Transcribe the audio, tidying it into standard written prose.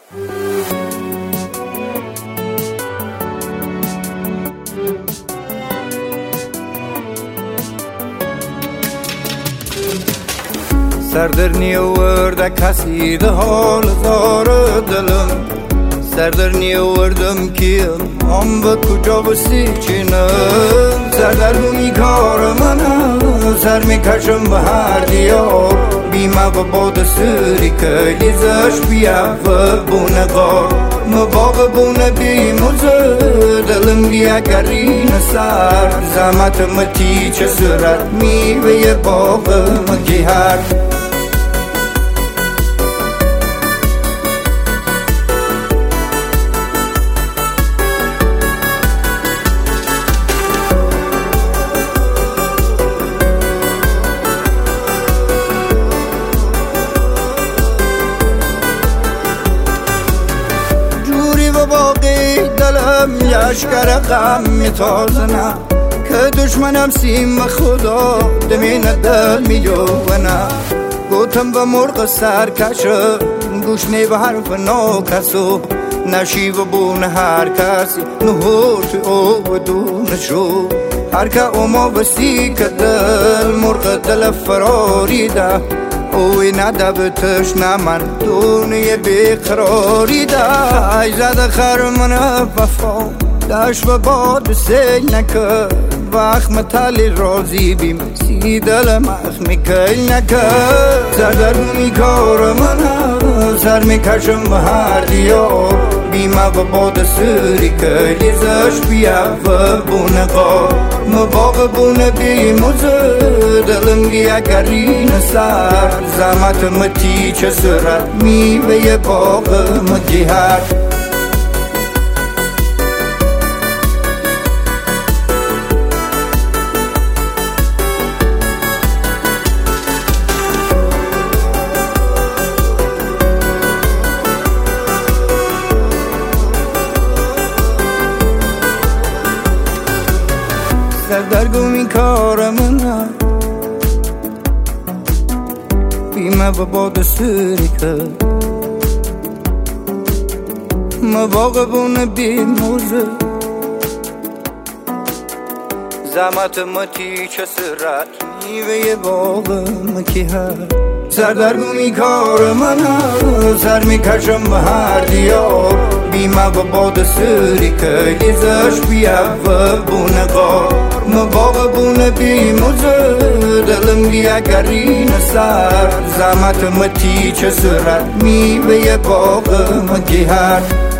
سردر نیاورده کسی ده حال زار دلم سردر نیاوردم کیم هم به کجا بسی چینم سردرگمی کار منم سر میکشم به هر دیار بیمه و باد سری که لیزش بیا و بونه غار مباغ بونه بیموزه دلم بیا گرین سر زحمت متی چه سرت میوه باغ مکی هر دلم یشکر غم میتازنه که دشمنم سیم خدا دمین دل میجوونه گوتم به مرغ سرکشه گوش نی به حرف ناکسو نشی و بون هر کسی نهوت او بدونشو هر که اوما بسی که دل مرغ دل فراریده اوی نده به تشنه من دونه بیقراری ده ای زده خرمن وفا دشت و باد سیل نکر وقت متلی رازی بیم سی دل مخ میکل نکر سردرگمی کار من سر میکشم به هر دیار بیمه و باد سری که لیزش بیا و بونه غار مباغ بونه بیموزه دلم گیا گرین سر زحمت متی چه سرت میوه باغ مکی هر سردرگمی کار من بیمه و باد سری که مباغ بونه بیموزه زحمت متی چه سرت میوه باغ مکی هر سردرگمی کار من سر میکشم به هر دیار بیمه و باد سری که لیزش بیا و بونه غار مباغ بونه بیموزه دلم گیا گرین سر زحمت متی چه سرت میوه باغ مکی هر